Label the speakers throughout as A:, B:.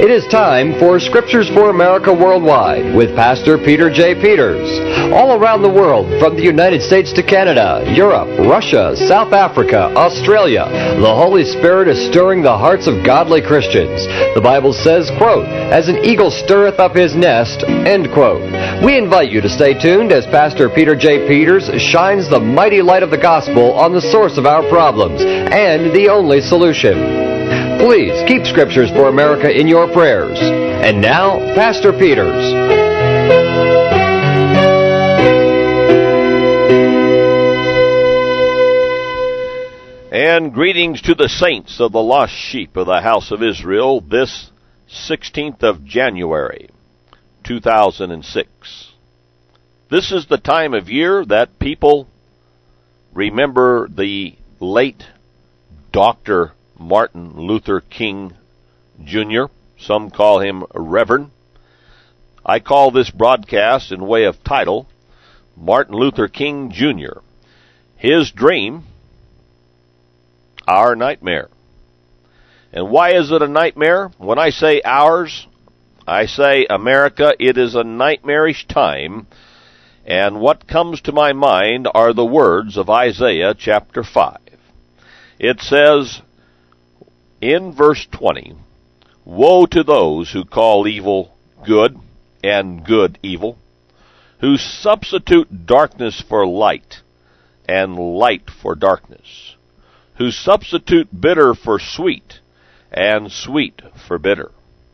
A: It is time for Scriptures for America Worldwide with Pastor Peter J. Peters. All around the world, from the United States to Canada, Europe, Russia, South Africa, Australia, the Holy Spirit is stirring the hearts of godly Christians. The Bible says, quote, "As an eagle stirreth up his nest," end quote. We invite you to stay tuned as Pastor Peter J. Peters shines the mighty light of the gospel on the source of our problems and the only solution. Please keep Scriptures for America in your prayers. And now, Pastor Peters.
B: And greetings to the saints of the lost sheep of the house of Israel this 16th of January, 2006. This is the time of year that people remember the late Dr. Martin Luther King Jr. Some call him Reverend. I call this broadcast, in way of title, Martin Luther King Jr. His Dream, Our Nightmare. And why is it a nightmare? When I say ours, I say America, it is a nightmarish time. And what comes to my mind are the words of Isaiah chapter 5. It says, in verse 20, "Woe to those who call evil good and good evil, who substitute darkness for light and light for darkness, who substitute bitter for sweet and sweet for bitter."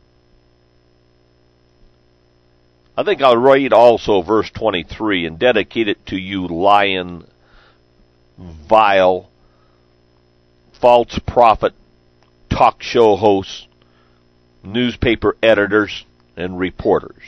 B: I think I'll read also verse 23 and dedicate it to you lying, vile, false prophet, talk show hosts, newspaper editors, and reporters.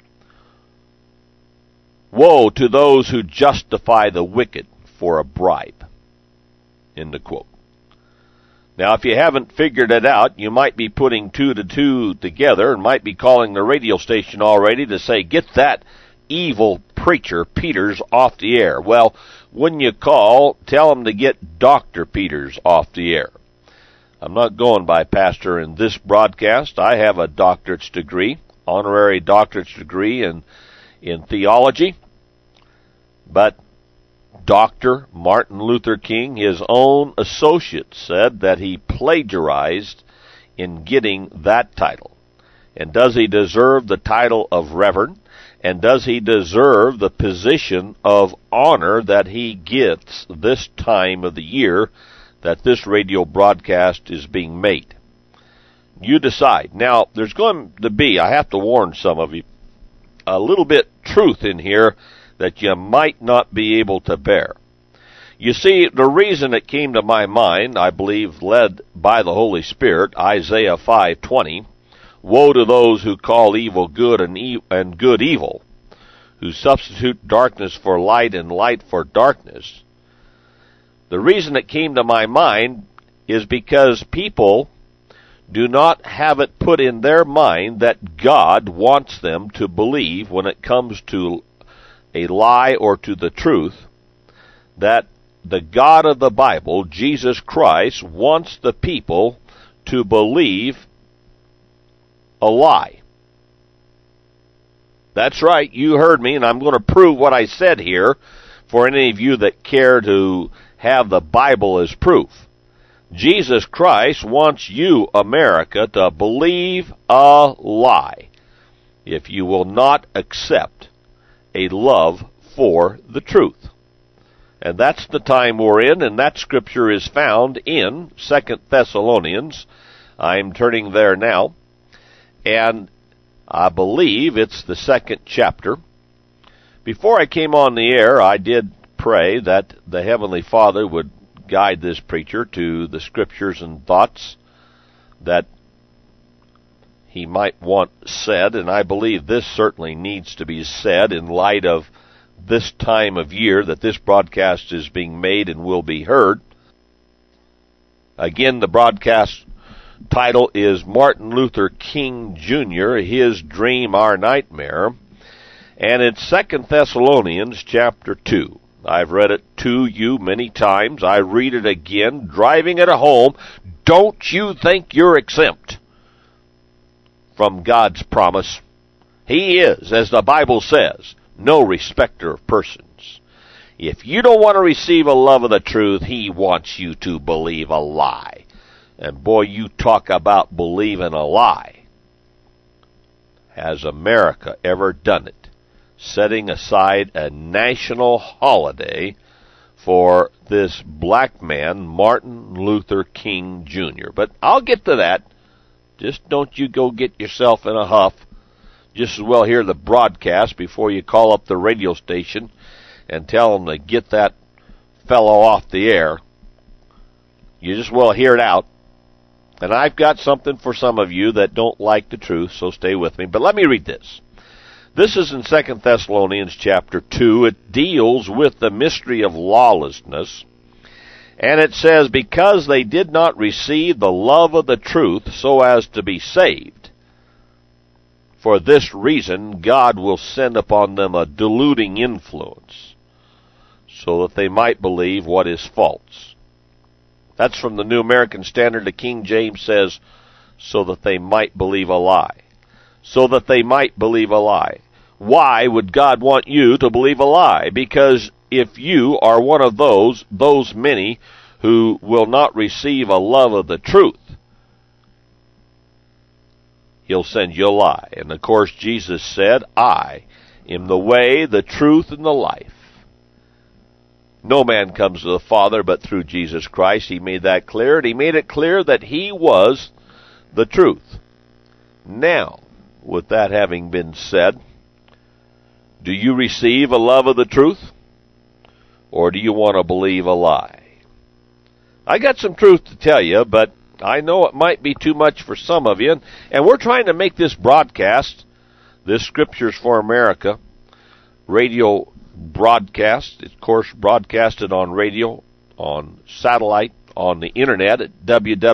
B: Woe to those who justify the wicked for a bribe. End of quote. Now, if you haven't figured it out, you might be putting two to two together and might be calling the radio station already to say, "Get that evil preacher Peters off the air." Well, when you call, tell them to get Dr. Peters off the air. I'm not going by pastor in this broadcast. I have a doctorate's degree, honorary doctorate's degree in theology. But Dr. Martin Luther King, his own associate, said that he plagiarized in getting that title. And does he deserve the title of Reverend? And does he deserve the position of honor that he gets this time of the year that this radio broadcast is being made? You decide. Now, there's going to be, I have to warn some of you, a little bit truth in here that you might not be able to bear. You see, the reason it came to my mind, I believe led by the Holy Spirit, Isaiah 5:20, "Woe to those who call evil good and good evil, who substitute darkness for light and light for darkness." The reason it came to my mind is because people do not have it put in their mind that God wants them to believe, when it comes to a lie or to the truth, that the God of the Bible, Jesus Christ, wants the people to believe a lie. That's right, you heard me, and I'm going to prove what I said here for any of you that care to have the Bible as proof. Jesus Christ wants you, America, to believe a lie if you will not accept a love for the truth. And that's the time we're in, and that scripture is found in 2 Thessalonians. I'm turning there now, and I believe it's the 2nd chapter. Before I came on the air, I did pray that the Heavenly Father would guide this preacher to the scriptures and thoughts that he might want said, and I believe this certainly needs to be said in light of this time of year that this broadcast is being made and will be heard. Again, the broadcast title is Martin Luther King Jr., His Dream, Our Nightmare, and it's 2 Thessalonians chapter 2. I've read it to you many times. I read it again, driving it home. Don't you think you're exempt? from God's promise. He is, as the Bible says, no respecter of persons. If you don't want to receive a love of the truth, He wants you to believe a lie. And boy, you talk about believing a lie. Has America ever done it? Setting aside a national holiday for this black man, Martin Luther King Jr. But I'll get to that. Just don't you go get yourself in a huff. Just as well hear the broadcast before you call up the radio station and tell them to get that fellow off the air. You just well hear it out. And I've got something for some of you that don't like the truth, so stay with me. But let me read this. This is in 2 Thessalonians chapter 2. It deals with the mystery of lawlessness. And it says, because they did not receive the love of the truth so as to be saved. For this reason, God will send upon them a deluding influence, so that they might believe what is false. That's from the New American Standard. The King James says, so that they might believe a lie. So that they might believe a lie. Why would God want you to believe a lie? Because if you are one of those many who will not receive a love of the truth, He'll send you a lie. And of course, Jesus said, I am the way, the truth, and the life. No man comes to the Father but through Jesus Christ. He made that clear, and He made it clear that He was the truth. Now, with that having been said, do you receive a love of the truth? Or do you want to believe a lie? I got some truth to tell you, but I know it might be too much for some of you. And we're trying to make this broadcast, this Scriptures for America radio broadcast, of course, broadcasted on radio, on satellite, on the internet at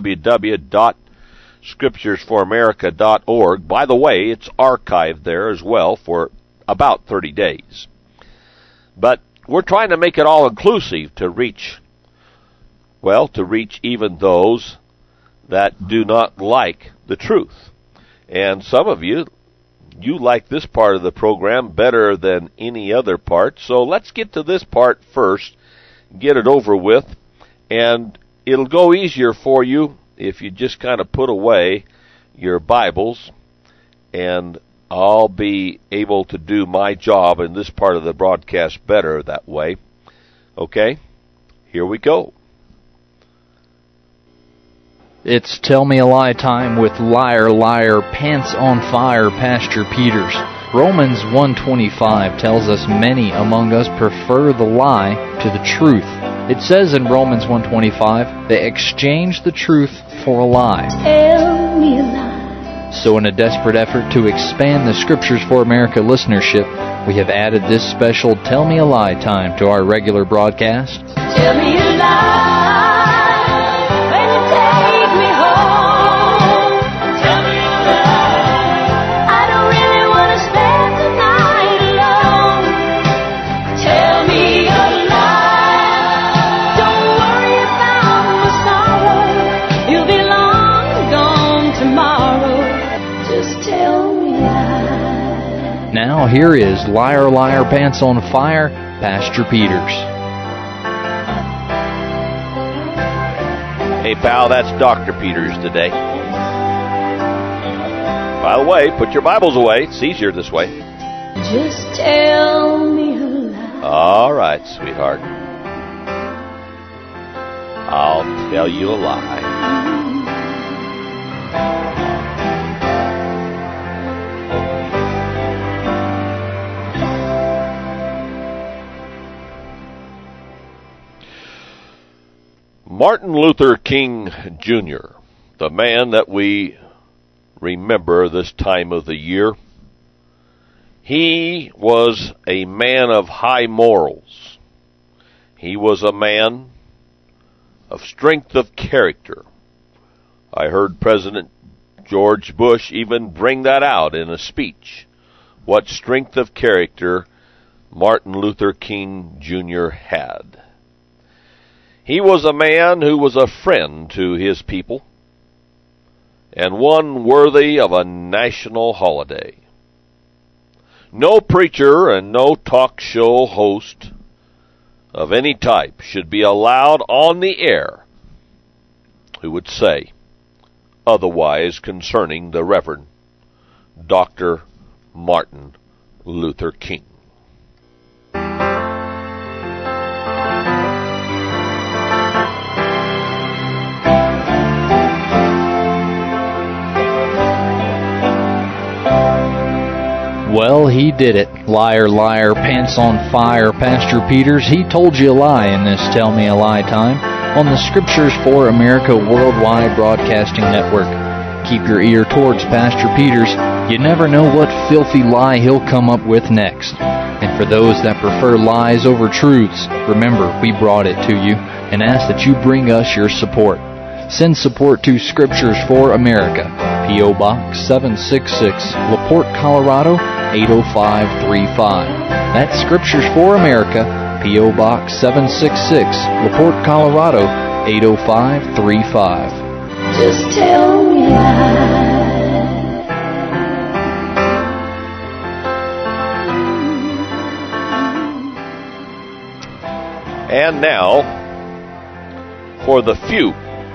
B: www.scripturesforamerica.org. By the way, it's archived there as well for about 30 days. But we're trying to make it all inclusive to reach even those that do not like the truth. And some of you like this part of the program better than any other part. So let's get to this part first, get it over with, and it'll go easier for you if you just kind of put away your Bibles, and I'll be able to do my job in this part of the broadcast better that way. Okay? Here we go.
C: It's Tell Me a Lie time with Liar, Liar, Pants on Fire, Pastor Peters. Romans 1:25 tells us many among us prefer the lie to the truth. It says in Romans 1:25, they exchange the truth for a lie.
D: Tell me a lie.
C: So in a desperate effort to expand the Scriptures for America listenership, we have added this special Tell Me a Lie time to our regular broadcast.
D: Tell me a lie.
C: Now here is Liar, Liar, Pants on Fire, Pastor Peters.
B: Hey pal, that's Dr. Peters today. By the way, put your Bibles away. It's easier this way.
D: Just tell me a lie.
B: All right, sweetheart. I'll tell you a lie. Martin Luther King Jr., the man that we remember this time of the year, he was a man of high morals. He was a man of strength of character. I heard President George Bush even bring that out in a speech, what strength of character Martin Luther King Jr. had. He was a man who was a friend to his people, and one worthy of a national holiday. No preacher and no talk show host of any type should be allowed on the air who would say otherwise concerning the Reverend Dr. Martin Luther King.
C: Well, he did it. Liar, liar, pants on fire, Pastor Peters. He told you a lie in this Tell Me a Lie time on the Scriptures for America Worldwide Broadcasting Network. Keep your ear towards Pastor Peters. You never know what filthy lie he'll come up with next. And for those that prefer lies over truths, remember, we brought it to you and ask that you bring us your support. Send support to Scriptures for America, P.O. Box 766, LaPorte, Colorado 80535. That's Scriptures for America, P.O. Box 766, LaPorte, Colorado 80535.
D: Just tell me a lie.
B: And now, for the few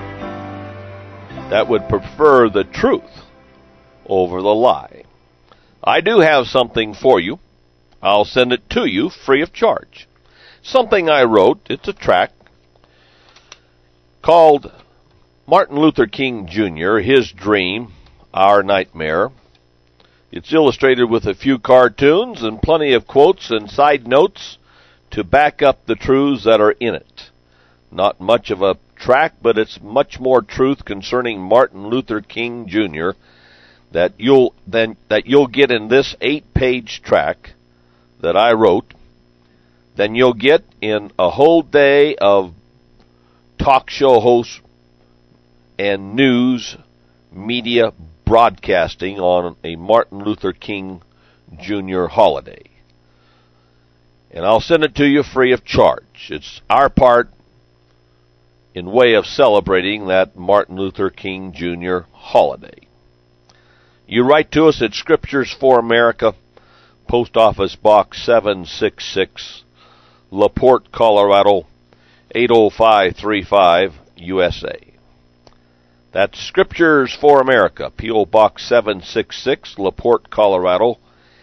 B: that would prefer the truth over the lie, I do have something for you. I'll send it to you free of charge. Something I wrote. It's a tract called Martin Luther King Jr., His Dream, Our Nightmare. It's illustrated with a few cartoons and plenty of quotes and side notes to back up the truths that are in it. Not much of a tract, but it's much more truth concerning Martin Luther King Jr. that you'll get in this 8-page tract that I wrote than you'll get in a whole day of talk show hosts and news media broadcasting on a Martin Luther King Jr. holiday. And I'll send it to you free of charge. It's our part in way of celebrating that Martin Luther King Jr. holiday. You write to us at Scriptures for America, Post Office Box 766, LaPorte, Colorado 80535, USA. That's Scriptures for America, P.O. Box 766, LaPorte, Colorado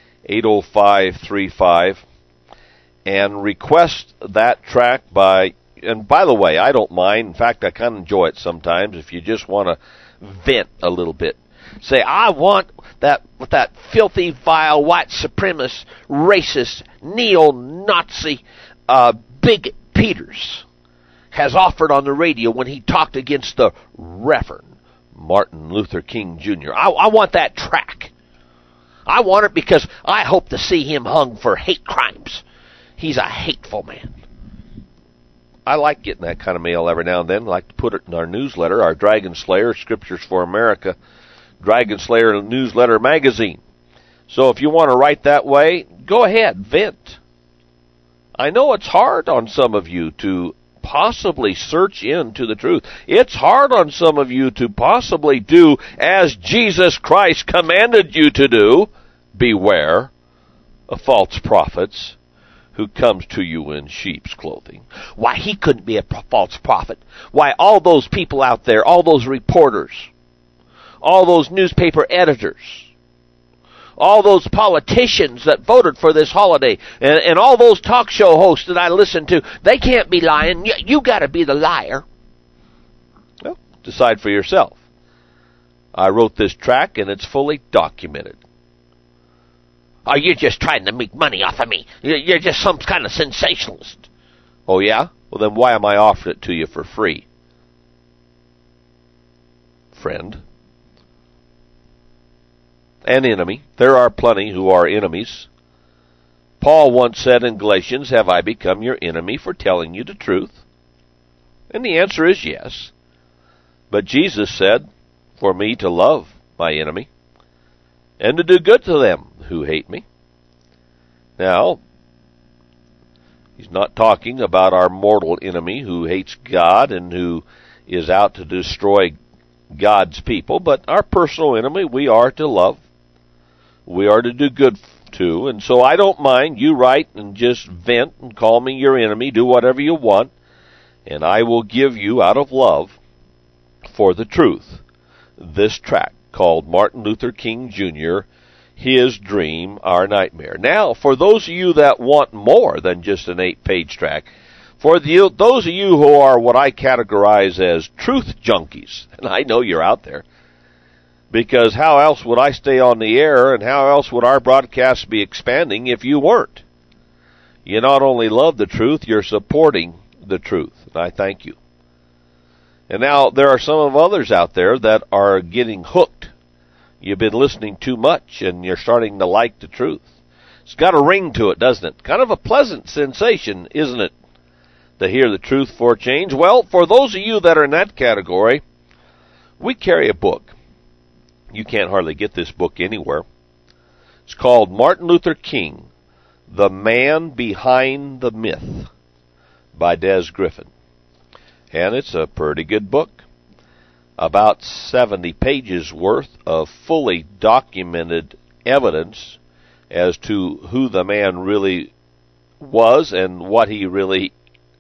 B: 80535. And request that tract by, and by the way, I don't mind. In fact, I kind of enjoy it sometimes if you just want to vent a little bit. Say, I want that filthy, vile, white supremacist, racist, neo-Nazi, bigot Peters has offered on the radio when he talked against the Reverend Martin Luther King Jr. I want that tract. I want it because I hope to see him hung for hate crimes. He's a hateful man. I like getting that kind of mail every now and then. I like to put it in our newsletter, our Dragon Slayer, Scriptures for America, Dragon Slayer newsletter magazine. So if you want to write that way, go ahead, vent. I know it's hard on some of you to possibly search into the truth. It's hard on some of you to possibly do as Jesus Christ commanded you to do. Beware of false prophets who comes to you in sheep's clothing. Why, he couldn't be a false prophet. Why, all those people out there, all those reporters, all those newspaper editors, all those politicians that voted for this holiday, and all those talk show hosts that I listen to, they can't be lying. You got to be the liar. Well, decide for yourself. I wrote this tract, and it's fully documented. Oh, you're just trying to make money off of me. You're just some kind of sensationalist. Oh, yeah? Well, then why am I offering it to you for free? Friend. An enemy. There are plenty who are enemies. Paul once said in Galatians, have I become your enemy for telling you the truth? And the answer is yes. But Jesus said, for me to love my enemy and to do good to them who hate me. Now, he's not talking about our mortal enemy who hates God and who is out to destroy God's people, but our personal enemy we are to love. We are to do good to, and so I don't mind. You write and just vent and call me your enemy. Do whatever you want, and I will give you, out of love for the truth, this tract called Martin Luther King Jr., His Dream, Our Nightmare. Now, for those of you that want more than just an 8-page tract, for those of you who are what I categorize as truth junkies, and I know you're out there, because how else would I stay on the air and how else would our broadcasts be expanding if you weren't? You not only love the truth, you're supporting the truth, and I thank you. And now there are some of others out there that are getting hooked. You've been listening too much and you're starting to like the truth. It's got a ring to it, doesn't it? Kind of a pleasant sensation, isn't it, to hear the truth for a change? Well, for those of you that are in that category, we carry a book. You can't hardly get this book anywhere. It's called Martin Luther King, The Man Behind the Myth by Des Griffin. And it's a pretty good book. About 70 pages worth of fully documented evidence as to who the man really was and what he really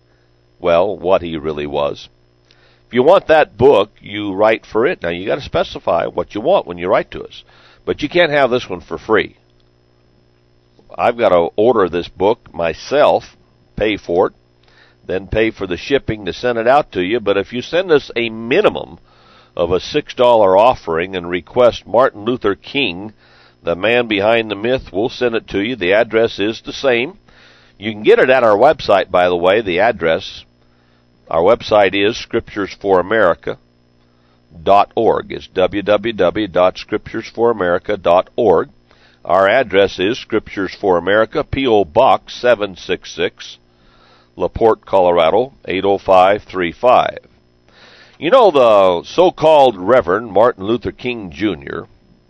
B: was. If you want that book, you write for it. Now, you got to specify what you want when you write to us. But you can't have this one for free. I've got to order this book myself, pay for it, then pay for the shipping to send it out to you. But if you send us a minimum of a $6 offering and request Martin Luther King, The Man Behind the Myth, we'll send it to you. The address is the same. You can get it at our website, by the way, the address. Our website is scripturesforamerica.org. It's www.scripturesforamerica.org. Our address is Scriptures for America, P.O. Box 766, LaPorte, Colorado, 80535. You know, the so-called Reverend Martin Luther King Jr.,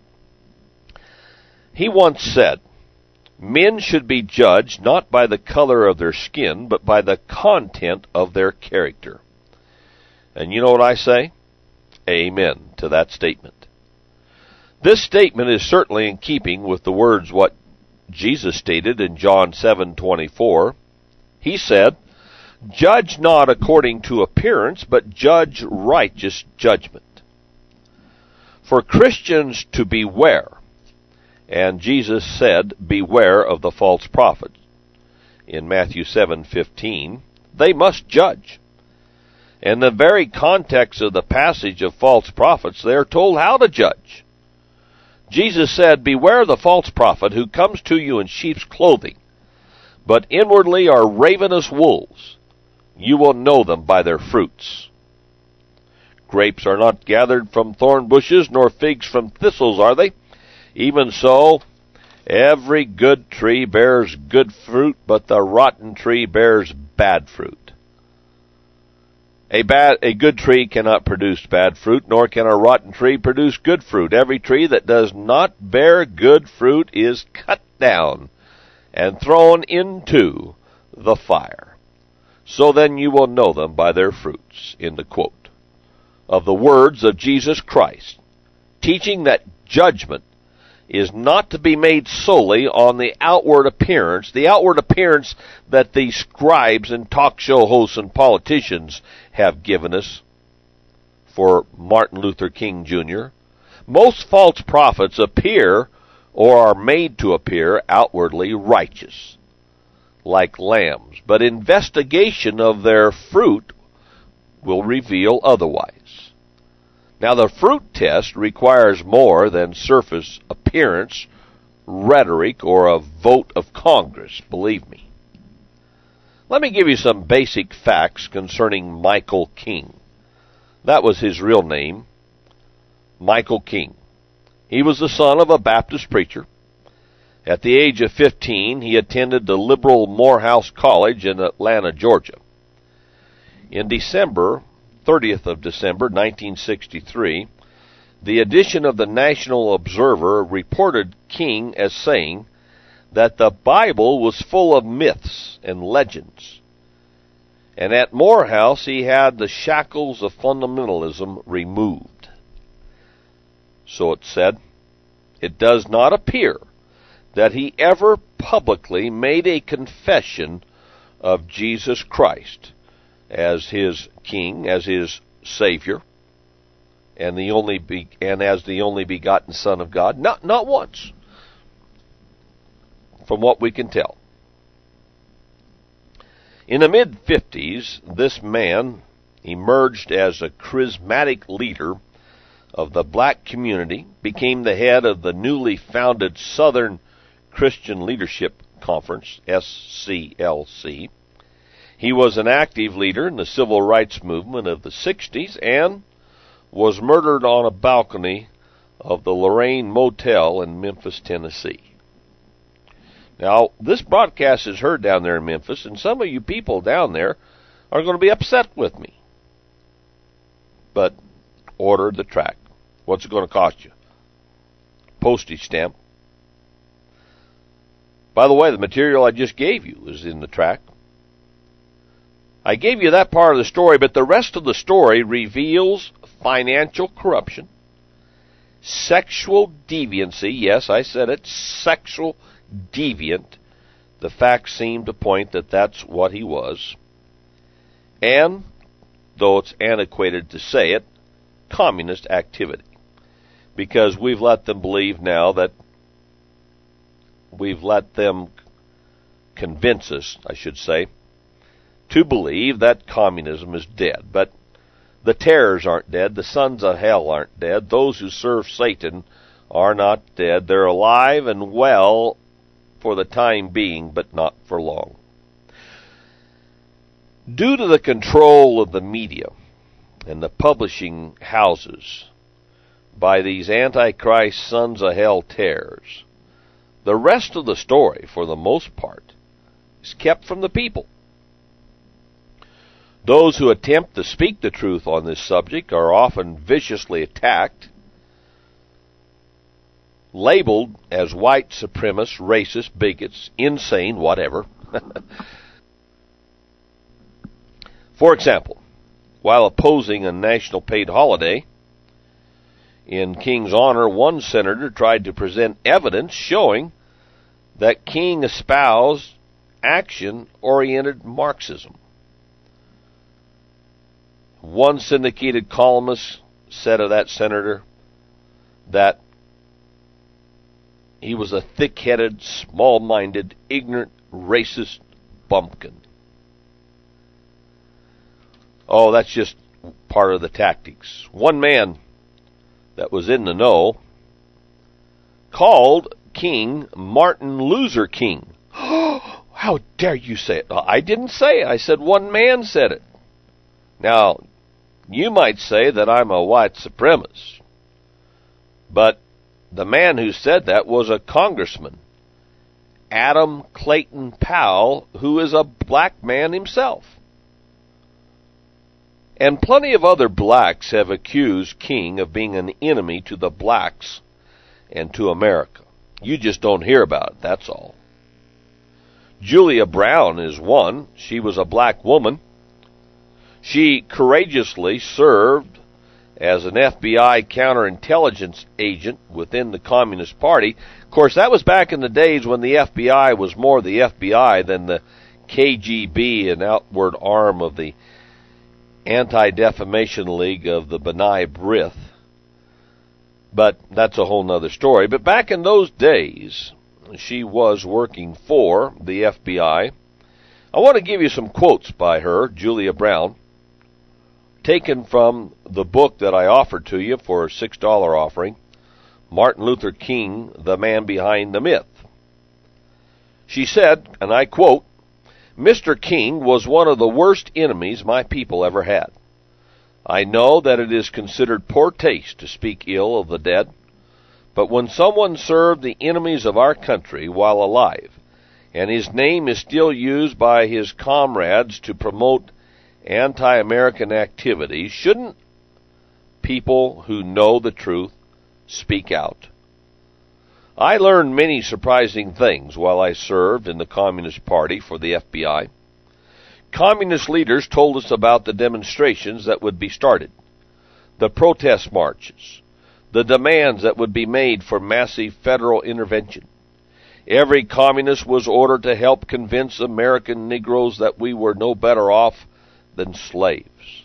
B: he once said, men should be judged not by the color of their skin, but by the content of their character. And you know what I say? Amen to that statement. This statement is certainly in keeping with the words what Jesus stated in John 7:24. He said, judge not according to appearance, but judge righteous judgment. For Christians to beware, and Jesus said, beware of the false prophets. In Matthew 7:15, they must judge. In the very context of the passage of false prophets, they are told how to judge. Jesus said, beware the false prophet who comes to you in sheep's clothing, but inwardly are ravenous wolves. You will know them by their fruits. Grapes are not gathered from thorn bushes, nor figs from thistles, are they? Even so, every good tree bears good fruit, but the rotten tree bears bad fruit. A good tree cannot produce bad fruit, nor can a rotten tree produce good fruit. Every tree that does not bear good fruit is cut down and thrown into the fire. So then you will know them by their fruits. End of quote. Of the words of Jesus Christ, teaching that judgment is not to be made solely on the outward appearance that the scribes and talk show hosts and politicians have given us for Martin Luther King Jr. Most false prophets appear or are made to appear outwardly righteous, like lambs, but investigation of their fruit will reveal otherwise. Now, the fruit test requires more than surface appearance, rhetoric, or a vote of Congress, believe me. Let me give you some basic facts concerning Michael King. That was his real name, Michael King. He was the son of a Baptist preacher. At the age of 15, he attended the liberal Morehouse College in Atlanta, Georgia. In December 30th of December, 1963, the edition of the National Observer reported King as saying that the Bible was full of myths and legends. And at Morehouse, he had the shackles of fundamentalism removed. so it said, it does not appear that he ever publicly made a confession of Jesus Christ as his King, as his Savior, and as the only begotten Son of God. Not once, from what we can tell. In the mid-50s, this man emerged as a charismatic leader of the black community, became the head of the newly founded Southern Christian Leadership Conference, SCLC. He was an active leader in the civil rights movement of the 60s and was murdered on a balcony of the Lorraine Motel in Memphis, Tennessee. Now, this broadcast is heard down there in Memphis, and some of you people down there are going to be upset with me. But order the tract. What's it going to cost you? Postage stamp. By the way, the material I just gave you is in the tract. I gave you that part of the story, but the rest of the story reveals financial corruption, sexual deviancy. Yes, I said it, sexual deviant. The facts seem to point that that's what he was. And, though it's antiquated to say it, communist activity. Because we've let them believe now that we've let them convince us, I should say, to believe that communism is dead. But the terrors aren't dead. The sons of hell aren't dead. Those who serve Satan are not dead. They're alive and well for the time being, but not for long. Due to the control of the media and the publishing houses by these Antichrist sons of hell terrors, the rest of the story, for the most part, is kept from the people. Those who attempt to speak the truth on this subject are often viciously attacked, labeled as white supremacists, racist, bigots, insane, whatever. For example, while opposing a national paid holiday in King's honor, one senator tried to present evidence showing that King espoused action-oriented Marxism. One syndicated columnist said of that senator that he was a thick-headed, small-minded, ignorant, racist bumpkin. Oh, that's just part of the tactics. One man that was in the know called King Martin Luther King. How dare you say it? I didn't say it. I said one man said it. Now, you might say that I'm a white supremacist, but the man who said that was a congressman, Adam Clayton Powell, who is a black man himself. And plenty of other blacks have accused King of being an enemy to the blacks and to America. You just don't hear about it, that's all. Julia Brown is one. She was a black woman. She courageously served as an FBI counterintelligence agent within the Communist Party. Of course, that was back in the days when the FBI was more the FBI than the KGB, an outward arm of the Anti-Defamation League of the B'nai B'rith. But that's a whole nother story. But back in those days, she was working for the FBI. I want to give you some quotes by her, Julia Brown, taken from the book that I offered to you for a $6 offering, Martin Luther King, The Man Behind the Myth. She said, and I quote, "Mr. King was one of the worst enemies my people ever had. I know that it is considered poor taste to speak ill of the dead, but when someone served the enemies of our country while alive, and his name is still used by his comrades to promote anti-American activities, shouldn't people who know the truth speak out? I learned many surprising things while I served in the Communist Party for the FBI. Communist leaders told us about the demonstrations that would be started, the protest marches, the demands that would be made for massive federal intervention. Every communist was ordered to help convince American Negroes that we were no better off than slaves.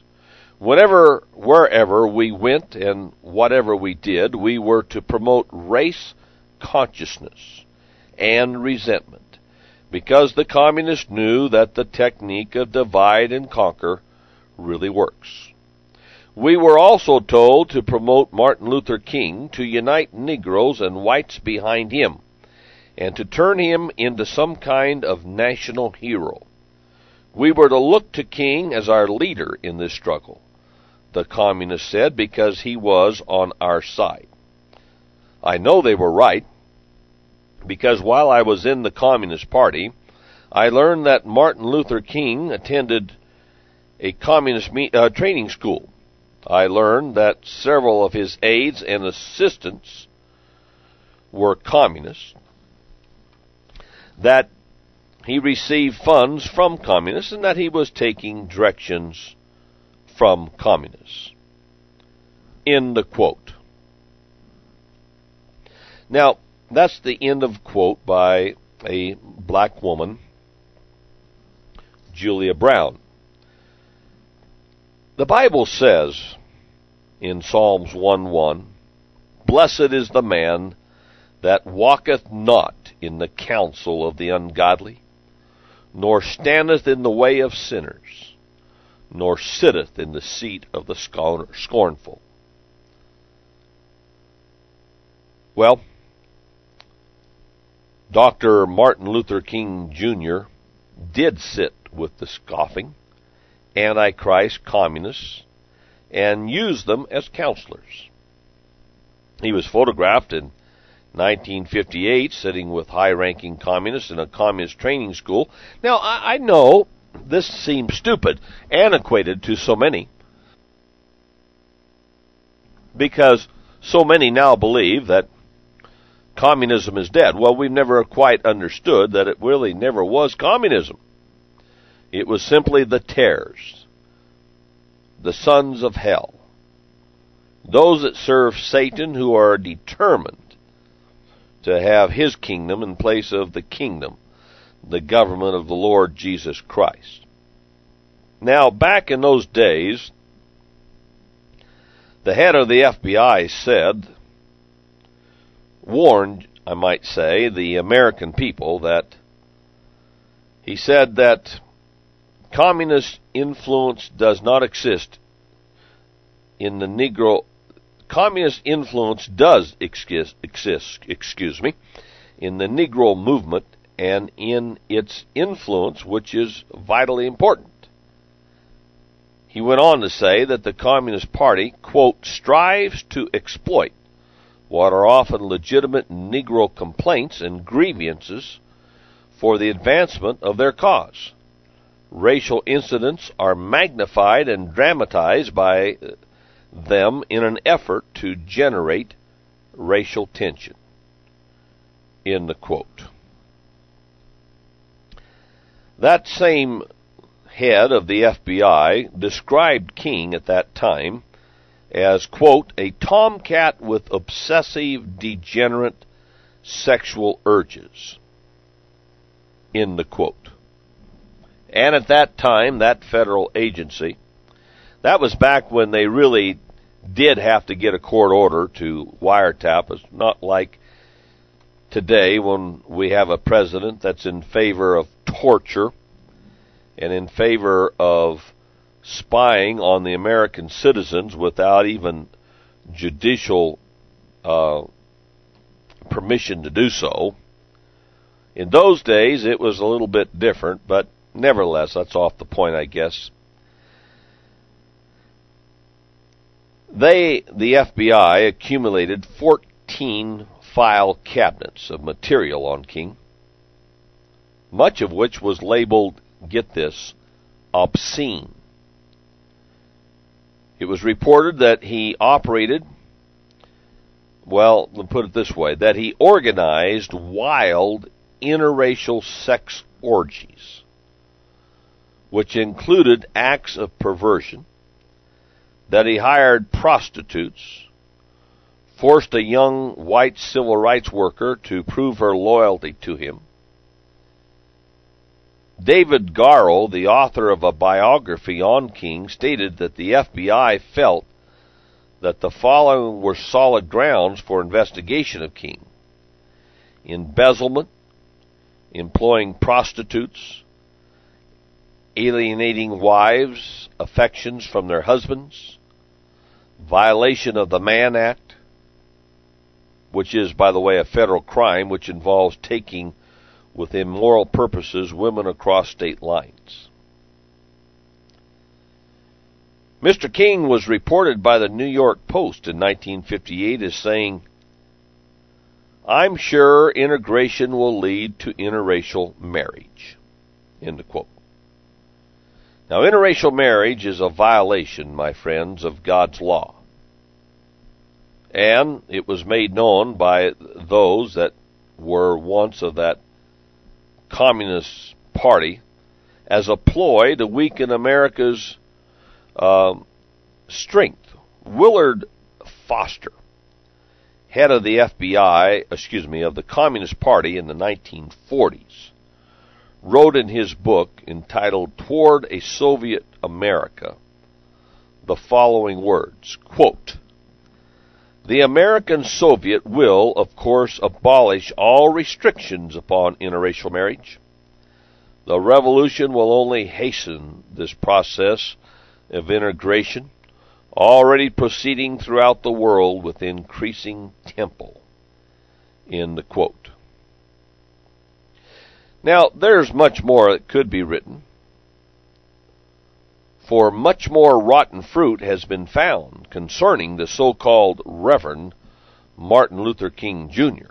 B: Wherever we went and whatever we did, we were to promote race consciousness and resentment, because the communists knew that the technique of divide and conquer really works. We were also told to promote Martin Luther King, to unite Negroes and whites behind him, and to turn him into some kind of national hero. We were to look to King as our leader in this struggle, the communists said, because he was on our side. I know they were right, because while I was in the Communist Party, I learned that Martin Luther King attended a communist training school. I learned that several of his aides and assistants were communists, that he received funds from communists, and that he was taking directions from communists. End of quote. Now, that's the end of quote by a black woman, Julia Brown. The Bible says in Psalms 1:1, "Blessed is the man that walketh not in the counsel of the ungodly, nor standeth in the way of sinners, nor sitteth in the seat of the scornful." Well, Dr. Martin Luther King Jr. did sit with the scoffing, Antichrist communists and used them as counselors. He was photographed in 1958 sitting with high-ranking communists in a communist training school. Now, I know this seems stupid, antiquated to so many, because so many now believe that communism is dead. Well, we've never quite understood that it really never was communism. It was simply the tares, the sons of hell, those that serve Satan, who are determined to have his kingdom in place of the kingdom, the government of the Lord Jesus Christ. Now, back in those days, the head of the FBI warned, I might say, the American people that he said that communist influence does not exist in the Negro. Communist influence does exist, in the Negro movement and in its influence, which is vitally important. He went on to say that the Communist Party, quote, strives to exploit what are often legitimate Negro complaints and grievances for the advancement of their cause. Racial incidents are magnified and dramatized by them in an effort to generate racial tension. End of quote. That same head of the FBI described King at that time as, quote, a tomcat with obsessive, degenerate sexual urges. End of quote. And at that time, that federal agency, that was back when they really did have to get a court order to wiretap. It's not like today when we have a president that's in favor of torture and in favor of spying on the American citizens without even judicial permission to do so. In those days, it was a little bit different, but nevertheless, that's off the point, I guess. The FBI, accumulated 14 file cabinets of material on King, much of which was labeled, get this, obscene. It was reported that he operated, well, let's put it this way, that he organized wild interracial sex orgies, which included acts of perversion, that he hired prostitutes forced a young white civil rights worker to prove her loyalty to him. David Garrow, the author of a biography on King, stated that the FBI felt that the following were solid grounds for investigation of King: embezzlement, employing prostitutes, alienating wives' affections from their husbands, violation of the Mann Act, which is, by the way, a federal crime which involves taking with immoral purposes women across state lines. Mr. King was reported by the New York Post in 1958 as saying, "I'm sure integration will lead to interracial marriage." End of quote. Now, interracial marriage is a violation, my friends, of God's law. And it was made known by those that were once of that Communist Party as a ploy to weaken America's strength. Willard Foster, head of the of the Communist Party in the 1940s, wrote in his book entitled Toward a Soviet America the following words, quote, "The American Soviet will, of course, abolish all restrictions upon interracial marriage. The revolution will only hasten this process of integration, already proceeding throughout the world with increasing tempo." End quote. Now, there's much more that could be written, for much more rotten fruit has been found concerning the so-called Reverend Martin Luther King Jr.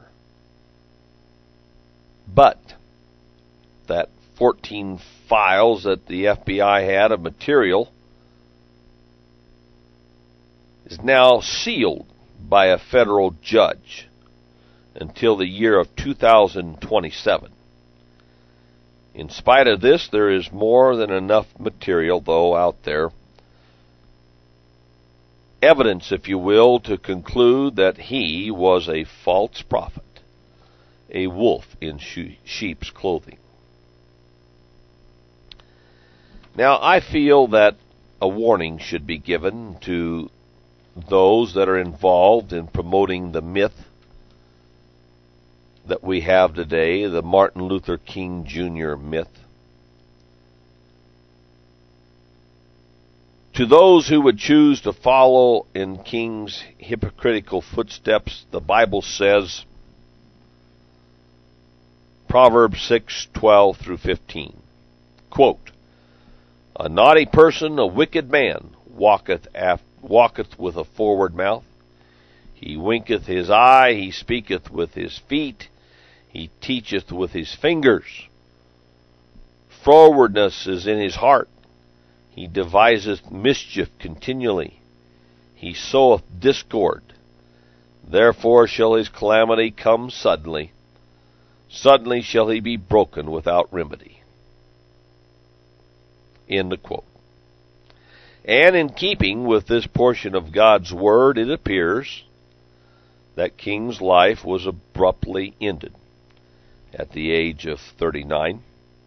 B: But that 14 files that the FBI had of material is now sealed by a federal judge until the year of 2027. In spite of this, there is more than enough material, though, out there. Evidence, if you will, to conclude that he was a false prophet, a wolf in sheep's clothing. Now, I feel that a warning should be given to those that are involved in promoting the myth that we have today, the Martin Luther King Jr. myth. To those who would choose to follow in King's hypocritical footsteps, the Bible says, Proverbs 6:12 through 15, quote, "A naughty person, a wicked man, walketh with a forward mouth. He winketh his eye, he speaketh with his feet, he teacheth with his fingers. Frowardness is in his heart. He deviseth mischief continually. He soweth discord. Therefore shall his calamity come suddenly. Suddenly shall he be broken without remedy." End of quote. And in keeping with this portion of God's Word, it appears that King's life was abruptly ended at the age of 39.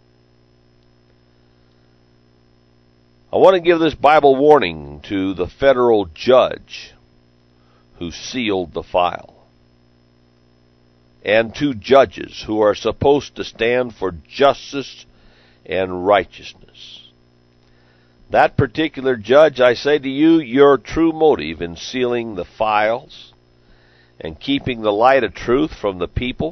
B: I want to give this Bible warning to the federal judge who sealed the file, and to judges who are supposed to stand for justice and righteousness. That particular judge, I say to you, your true motive in sealing the files and keeping the light of truth from the people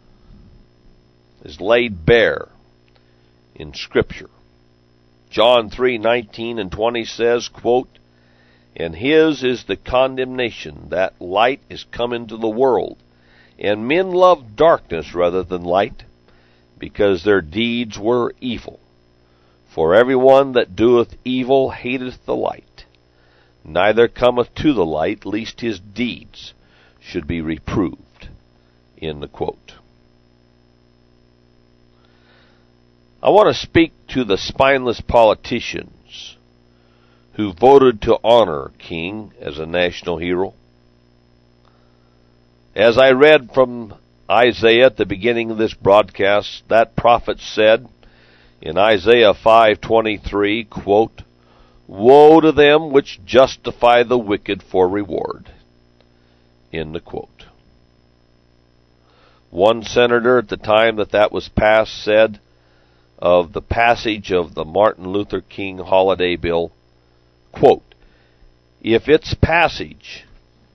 B: is laid bare in Scripture. John 3:19 and 20 says, quote, "And his is the condemnation, that light is come into the world, and men loved darkness rather than light, because their deeds were evil. For everyone that doeth evil hateth the light, neither cometh to the light, lest his deeds should be reproved." End the quote. I want to speak to the spineless politicians who voted to honor King as a national hero. As I read from Isaiah at the beginning of this broadcast, that prophet said in Isaiah 5:23, quote, "Woe to them which justify the wicked for reward." End of quote. One senator at the time that was passed said of the passage of the Martin Luther King holiday bill, quote, "If its passage,"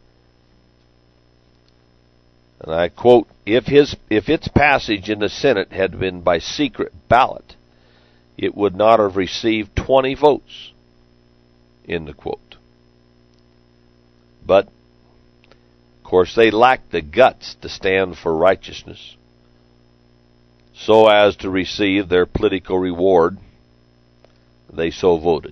B: and I quote, if its passage in the Senate had been by secret ballot, it would not have received 20 votes." End of quote. But, of course, they lacked the guts to stand for righteousness, so as to receive their political reward. They so voted.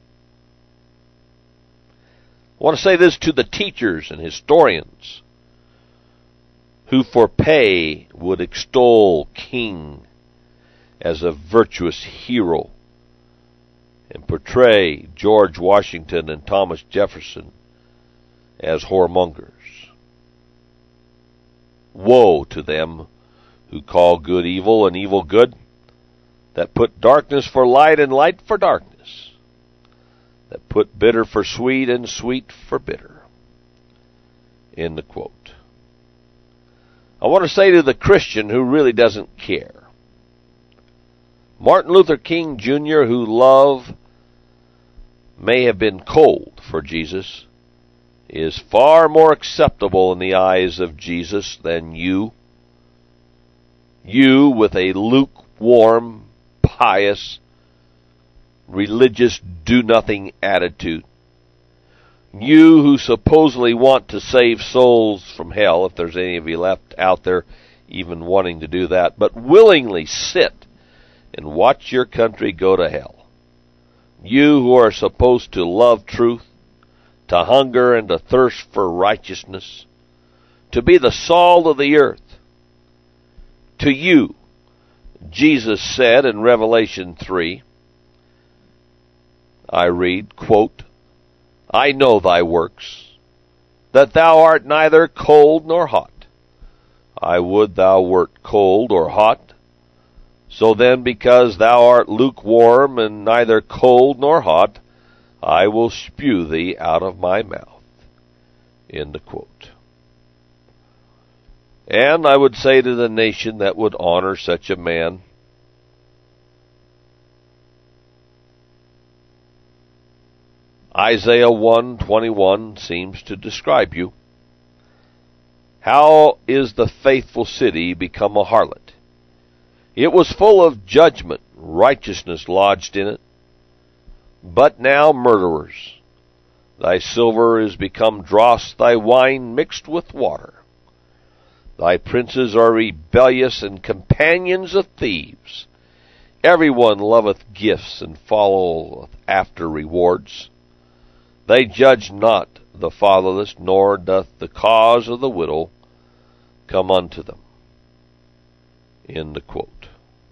B: I want to say this to the teachers and historians who for pay would extol King as a virtuous hero and portray George Washington and Thomas Jefferson as whoremongers. Woe to them who call good evil and evil good, that put darkness for light and light for darkness, that put bitter for sweet and sweet for bitter. End of quote. I want to say to the Christian who really doesn't care, Martin Luther King Jr., who love may have been cold for Jesus, is far more acceptable in the eyes of Jesus than you. You with a lukewarm, pious, religious, do-nothing attitude. You who supposedly want to save souls from hell, if there's any of you left out there even wanting to do that, but willingly sit and watch your country go to hell. You who are supposed to love truth, to hunger and to thirst for righteousness, to be the salt of the earth. To you, Jesus said in Revelation 3, I read, quote, "I know thy works, that thou art neither cold nor hot. I would thou wert cold or hot. So then, because thou art lukewarm and neither cold nor hot, I will spew thee out of my mouth." End of quote. And I would say to the nation that would honor such a man, Isaiah 1:21 seems to describe you. How is the faithful city become a harlot? It was full of judgment, righteousness lodged in it. But now murderers, thy silver is become dross, thy wine mixed with water. Thy princes are rebellious and companions of thieves. Everyone loveth gifts and followeth after rewards. They judge not the fatherless, nor doth the cause of the widow come unto them. End of quote.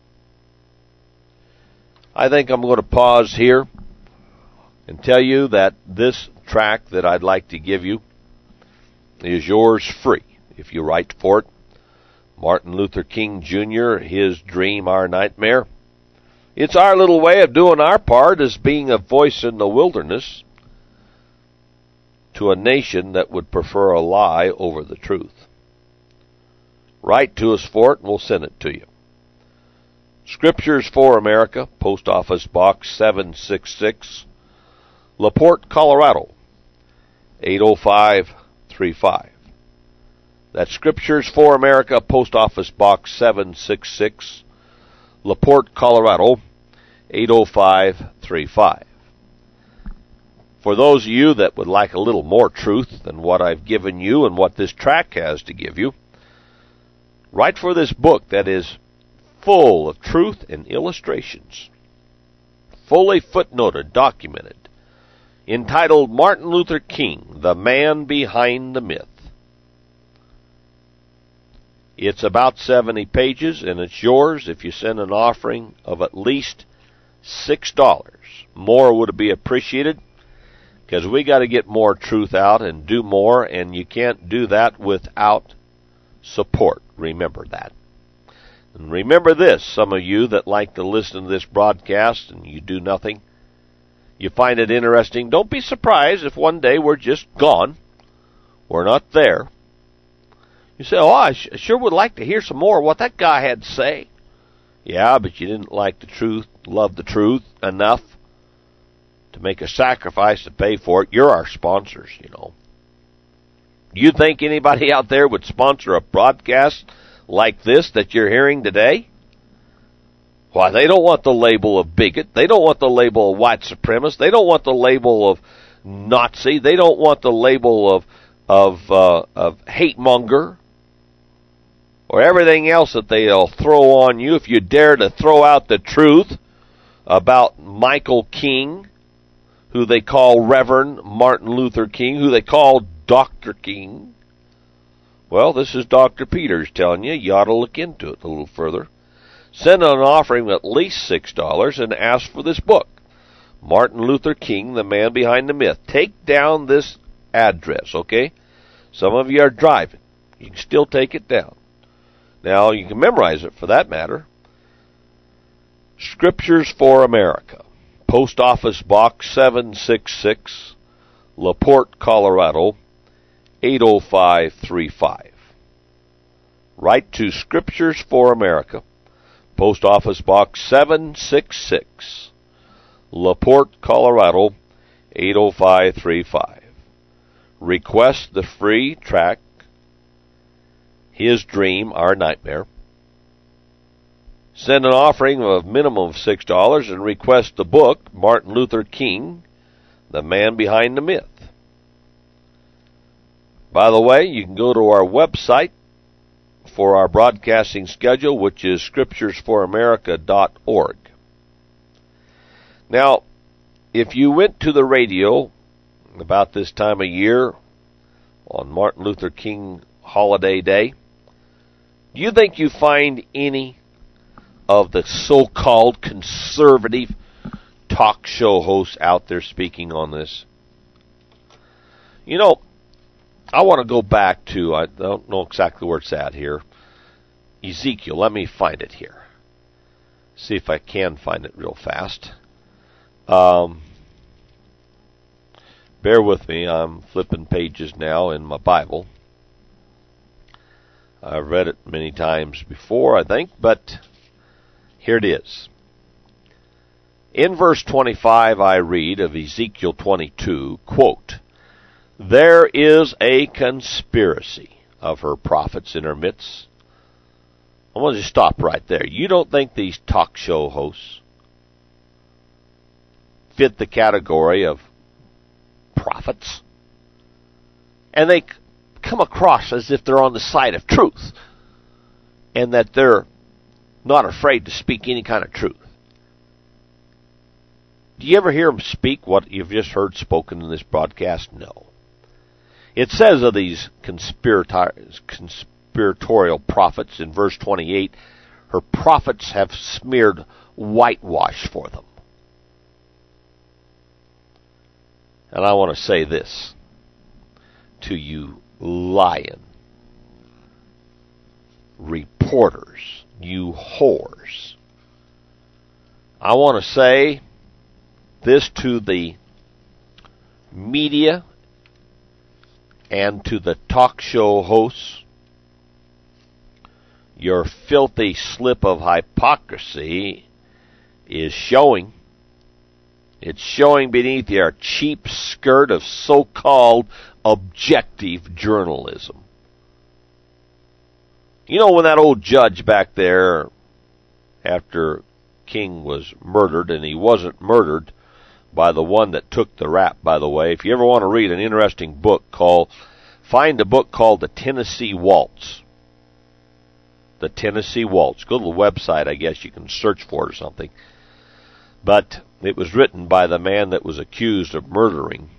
B: I think I'm going to pause here and tell you that this tract that I'd like to give you is yours free if you write for it. Martin Luther King Jr., His Dream, Our Nightmare. It's our little way of doing our part as being a voice in the wilderness to a nation that would prefer a lie over the truth. Write to us for it and we'll send it to you. Scriptures for America, Post Office Box 766, LaPorte, Colorado, 80535. That's Scriptures for America, Post Office Box 766, LaPorte, Colorado, 80535. For those of you that would like a little more truth than what I've given you and what this tract has to give you, write for this book that is full of truth and illustrations, fully footnoted, documented, entitled Martin Luther King, The Man Behind the Myth. It's about 70 pages, and it's yours if you send an offering of at least $6. More would be appreciated, because we got to get more truth out and do more, and you can't do that without support. Remember that. And remember this, some of you that like to listen to this broadcast and you do nothing, you find it interesting. Don't be surprised if one day we're just gone. We're not there. You say, oh, I sure would like to hear some more of what that guy had to say. Yeah, but you didn't like the truth, love the truth enough to make a sacrifice to pay for it. You're our sponsors, you know. Do you think anybody out there would sponsor a broadcast like this that you're hearing today? Why, they don't want the label of bigot. They don't want the label of white supremacist. They don't want the label of Nazi. They don't want the label of hate monger or everything else that they'll throw on you if you dare to throw out the truth about Michael King, who they call Reverend Martin Luther King, who they call Dr. King. Well, this is Dr. Peters telling you, you ought to look into it a little further. Send an offering of at least $6 and ask for this book, Martin Luther King, The Man Behind the Myth. Take down this address, okay? Some of you are driving. You can still take it down. Now, you can memorize it for that matter. Scriptures for America, Post Office Box 766, LaPorte, Colorado, 80535. Write to Scriptures for America, Post Office Box 766, LaPorte, Colorado, 80535. Request the free tract, His Dream, Our Nightmare. Send an offering of a minimum of $6 and request the book, Martin Luther King, The Man Behind the Myth. By the way, you can go to our website for our broadcasting schedule, which is scripturesforamerica.org. Now, if you went to the radio about this time of year on Martin Luther King holiday day, do you think you find any of the so-called conservative talk show hosts out there speaking on this? You know, I want to go back to, I don't know exactly where it's at here, Ezekiel. Let me find it here. See if I can find it real fast. Bear with me. I'm flipping pages now in my Bible. I've read it many times before, I think, but here it is. In verse 25, I read of Ezekiel 22, quote, "There is a conspiracy of her prophets in her midst." I want to just stop right there. You don't think these talk show hosts fit the category of prophets? And they come across as if they're on the side of truth and that they're not afraid to speak any kind of truth. Do you ever hear them speak what you've just heard spoken in this broadcast? No. It says of these conspiratorial prophets in verse 28, her prophets have smeared whitewash for them. And I want to say this to you lying reporters, you whores. I want to say this to the media and to the talk show hosts. Your filthy slip of hypocrisy is showing. It's showing beneath your cheap skirt of so-called objective journalism. You know, when that old judge back there, after King was murdered, and he wasn't murdered by the one that took the rap, by the way. If you ever want to read an interesting book, find a book called The Tennessee Waltz. The Tennessee Waltz. Go to the website, I guess you can search for it or something. But it was written by the man that was accused of murdering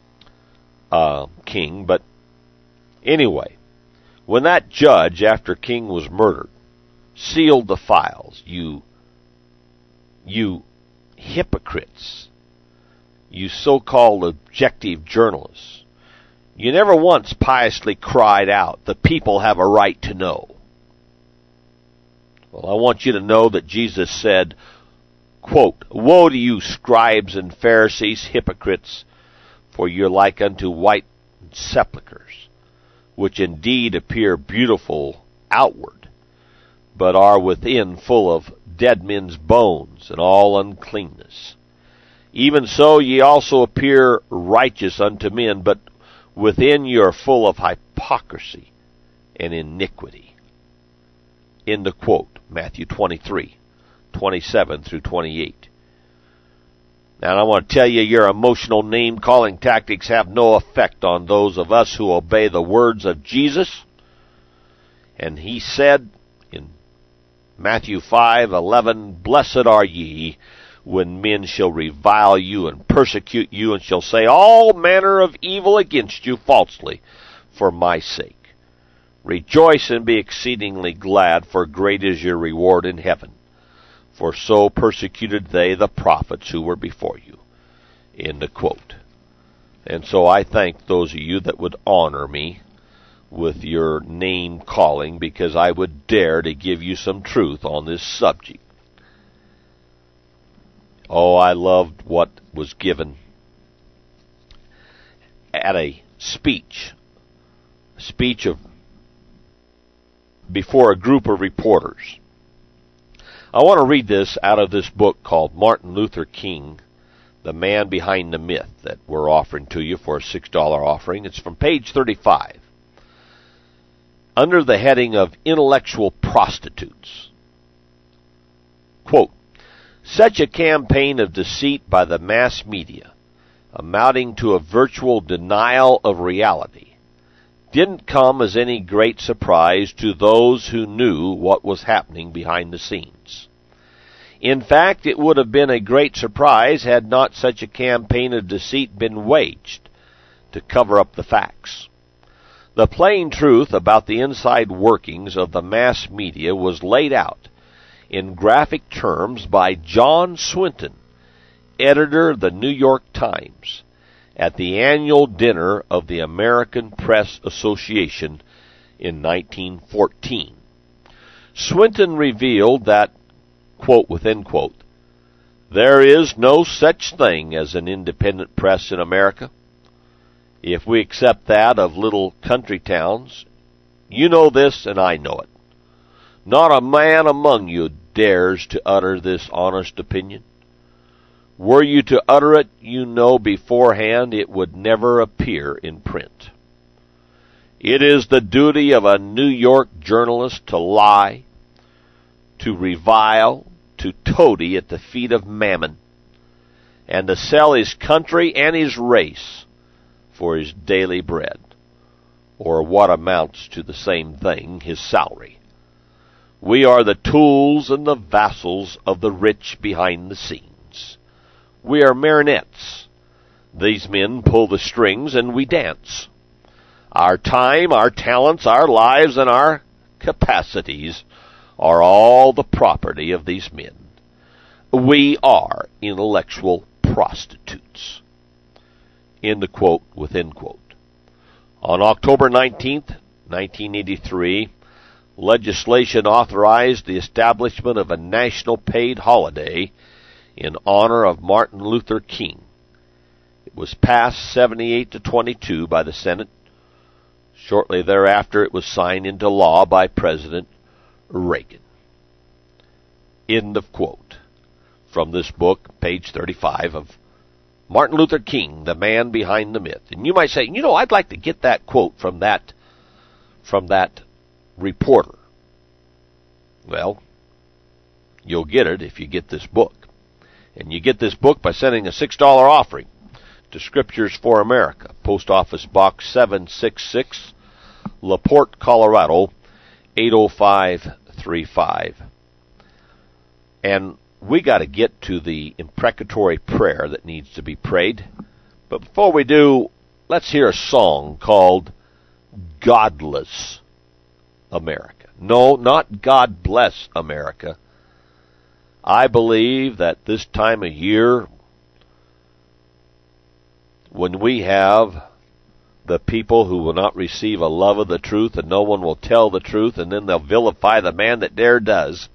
B: King. But anyway, when that judge, after King was murdered, sealed the files, you hypocrites, you so-called objective journalists, You never once piously cried out, "The people have a right to know." Well, I want you to know that Jesus said, quote, "Woe to you, scribes and Pharisees, hypocrites, for you're like unto white sepulchres, which indeed appear beautiful outward, but are within full of dead men's bones and all uncleanness. Even so ye also appear righteous unto men, but within you are full of hypocrisy and iniquity." End of quote. Matthew 23:27 through 28. Now, I want to tell you, your emotional name-calling tactics have no effect on those of us who obey the words of Jesus. And he said in Matthew 5:11, "Blessed are ye when men shall revile you and persecute you, and shall say all manner of evil against you falsely for my sake. Rejoice and be exceedingly glad, for great is your reward in heaven. For so persecuted they the prophets who were before you." End of quote. And so I thank those of you that would honor me with your name calling, because I would dare to give you some truth on this subject. Oh, I loved what was given at a speech of before a group of reporters. I want to read this out of this book called Martin Luther King, The Man Behind the Myth, that we're offering to you for a $6 offering. It's from page 35, under the heading of Intellectual Prostitutes. Quote, "Such a campaign of deceit by the mass media, amounting to a virtual denial of reality, didn't come as any great surprise to those who knew what was happening behind the scenes. In fact, it would have been a great surprise had not such a campaign of deceit been waged to cover up the facts. The plain truth about the inside workings of the mass media was laid out in graphic terms by John Swinton, editor of the New York Times, at the annual dinner of the American Press Association in 1914. Swinton revealed that, quote within quote, "There is no such thing as an independent press in America. If we accept that of little country towns, you know this and I know it. Not a man among you dares to utter this honest opinion. Were you to utter it, you know beforehand it would never appear in print. It is the duty of a New York journalist to lie, to revile, to toady at the feet of Mammon, and to sell his country and his race for his daily bread, or what amounts to the same thing, his salary. We are the tools and the vassals of the rich behind the scenes. We are marionettes. These men pull the strings and we dance. Our time, our talents, our lives, and our capacities are all the property of these men. We are intellectual prostitutes." End of quote within quote. On October 19th, 1983, legislation authorized the establishment of a national paid holiday in honor of Martin Luther King. It was passed 78-22 by the Senate. Shortly thereafter, it was signed into law by President Reagan. End of quote. From this book, page 35, of Martin Luther King, The Man Behind the Myth. And you might say, I'd like to get that quote from that reporter. Well, you'll get it if you get this book. And you get this book by sending a $6 offering to Scriptures for America, Post Office Box 766, LaPorte, Colorado, 80535. And we got to get to the imprecatory prayer that needs to be prayed. But before we do, let's hear a song called Godless America. No, not God Bless America. I believe that this time of year, when we have the people who will not receive a love of the truth, and no one will tell the truth, and then they'll vilify the man that dare does.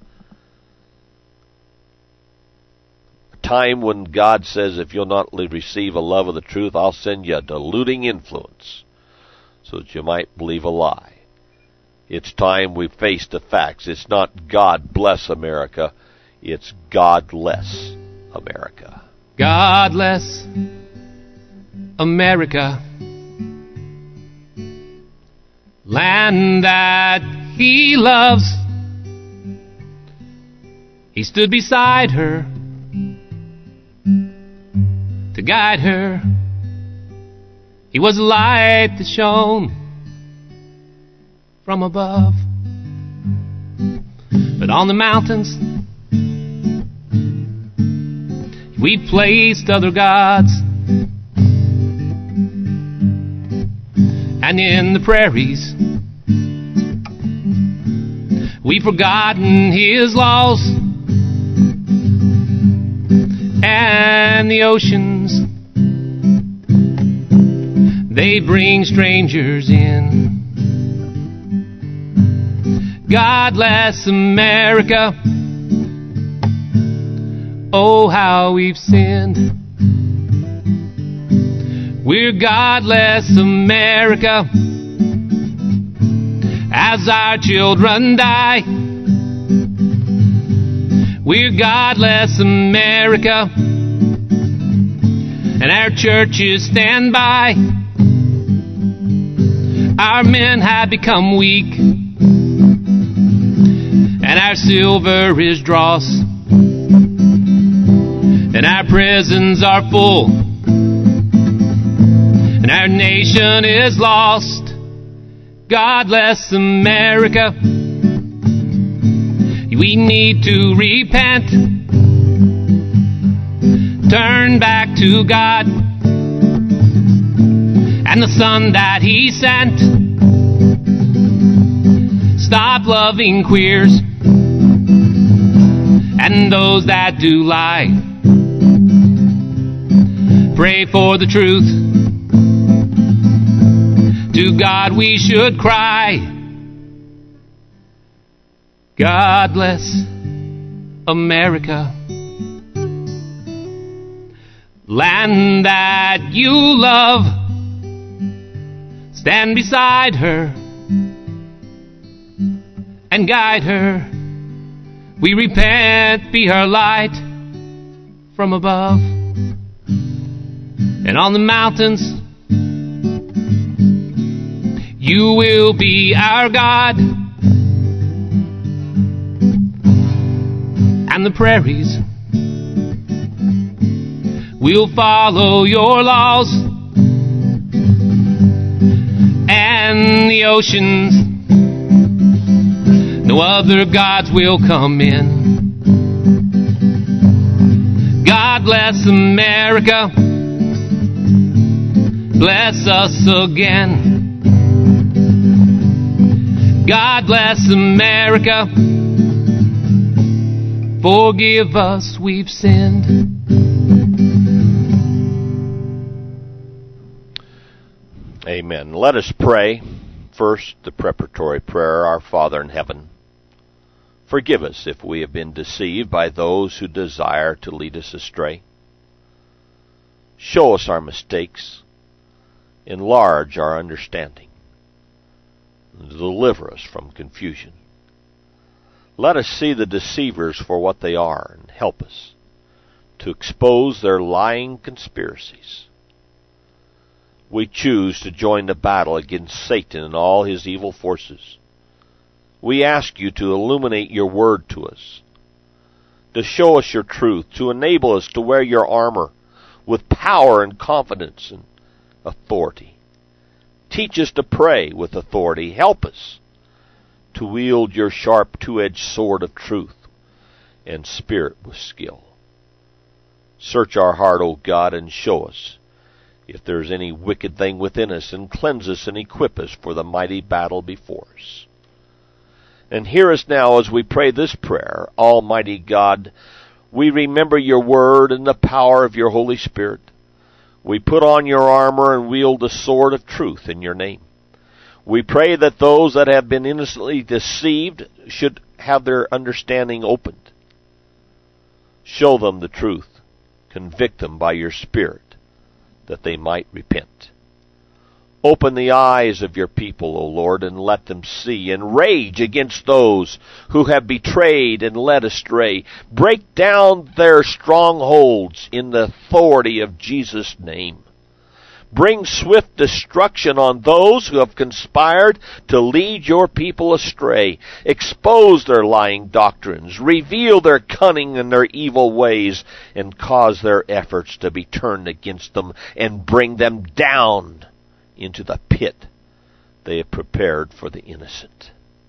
B: A time when God says, if you'll not receive a love of the truth, I'll send you a deluding influence so that you might believe a lie. It's time we face the facts. It's not God bless America. It's godless America.
E: Godless America, land that he loves. He stood beside her to guide her. He was a light that shone from above. But on the mountains we placed other gods, and in the prairies we've forgotten his laws, and the oceans, they bring strangers in. Godless America, oh, how we've sinned. We're godless America as our children die. We're godless America and our churches stand by. Our men have become weak and our silver is dross, and our prisons are full, and our nation is lost. Godless America, we need to repent, turn back to God and the Son that He sent. Stop loving queers and those that do lie. Pray for the truth. To God we should cry. Godless America, land that you love. Stand beside her and guide her. We repent, be her light from above. And on the mountains you will be our God. And the prairies, we'll follow your laws. And the oceans, no other gods will come in. God bless America, bless us again. God bless America, forgive us, we've sinned.
B: Amen. Let us pray. First, the preparatory prayer. Our Father in heaven, forgive us if we have been deceived by those who desire to lead us astray. Show us our mistakes. Enlarge our understanding. Deliver us from confusion. Let us see the deceivers for what they are and help us to expose their lying conspiracies. We choose to join the battle against Satan and all his evil forces. We ask you to illuminate your word to us, to show us your truth, to enable us to wear your armor with power and confidence and authority. Teach us to pray with authority. Help us to wield your sharp two-edged sword of truth and spirit with skill. Search our heart, O God, and show us if there is any wicked thing within us, and cleanse us and equip us for the mighty battle before us. And hear us now as we pray this prayer. Almighty God, we remember your word and the power of your Holy Spirit. We put on your armor and wield the sword of truth in your name. We pray that those that have been innocently deceived should have their understanding opened. Show them the truth. Convict them by your Spirit, that they might repent. Open the eyes of your people, O Lord, and let them see, and rage against those who have betrayed and led astray. Break down their strongholds in the authority of Jesus' name. Bring swift destruction on those who have conspired to lead your people astray. Expose their lying doctrines. Reveal their cunning and their evil ways, and cause their efforts to be turned against them, and bring them down into the pit they have prepared for the innocent.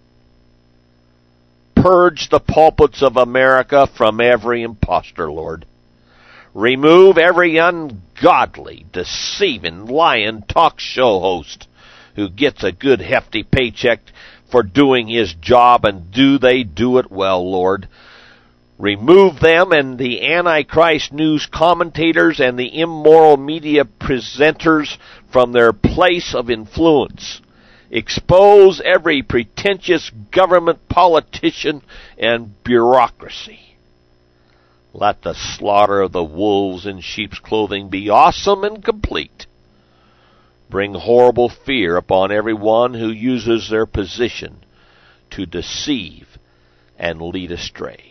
B: Purge the pulpits of America from every impostor, Lord. Remove every ungodly, deceiving, lying talk show host who gets a good hefty paycheck for doing his job, and they do it well, Lord. Remove them and the Antichrist news commentators and the immoral media presenters from their place of influence. Expose every pretentious government politician and bureaucracy. Let the slaughter of the wolves in sheep's clothing be awesome and complete. Bring horrible fear upon everyone who uses their position to deceive and lead astray.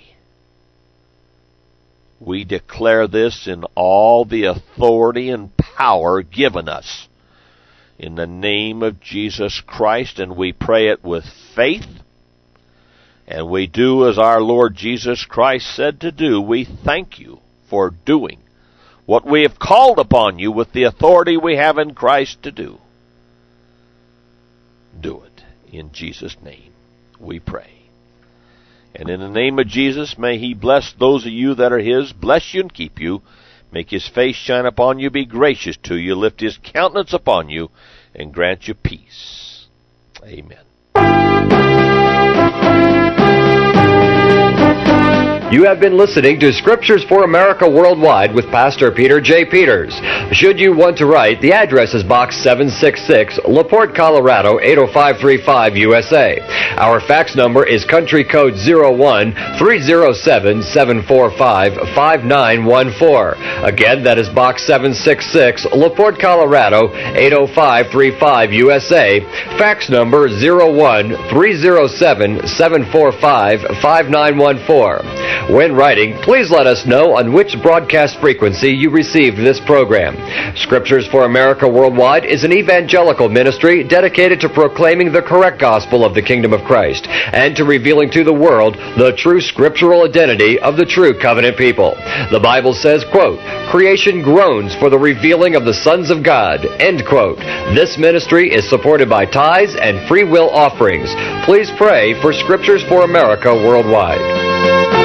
B: We declare this in all the authority and power given us in the name of Jesus Christ, and we pray it with faith. And we do as our Lord Jesus Christ said to do. We thank you for doing what we have called upon you with the authority we have in Christ to do. Do it. In Jesus' name we pray. And in the name of Jesus, may He bless those of you that are His, bless you and keep you, make His face shine upon you, be gracious to you, lift His countenance upon you, and grant you peace. Amen.
A: You have been listening to Scriptures for America Worldwide with Pastor Peter J. Peters. Should you want to write, the address is Box 766, LaPorte, Colorado, 80535 USA. Our fax number is country code 01-307-745-5914. Again, that is Box 766, LaPorte, Colorado, 80535 USA. Fax number 01-307-745-5914. When writing, please let us know on which broadcast frequency you received this program. Scriptures for America Worldwide is an evangelical ministry dedicated to proclaiming the correct gospel of the kingdom of Christ and to revealing to the world the true scriptural identity of the true covenant people. The Bible says, quote, "Creation groans for the revealing of the sons of God," end quote. This ministry is supported by tithes and free will offerings. Please pray for Scriptures for America Worldwide.